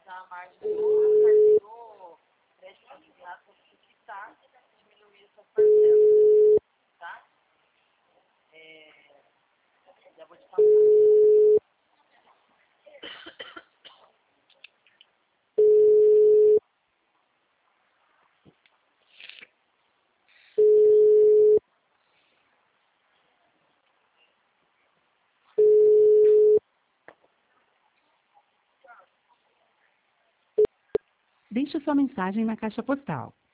a margem do crédito assinado para você quitar, diminuir essas parcelas, tá? Já vou te passar. Deixe sua mensagem na caixa postal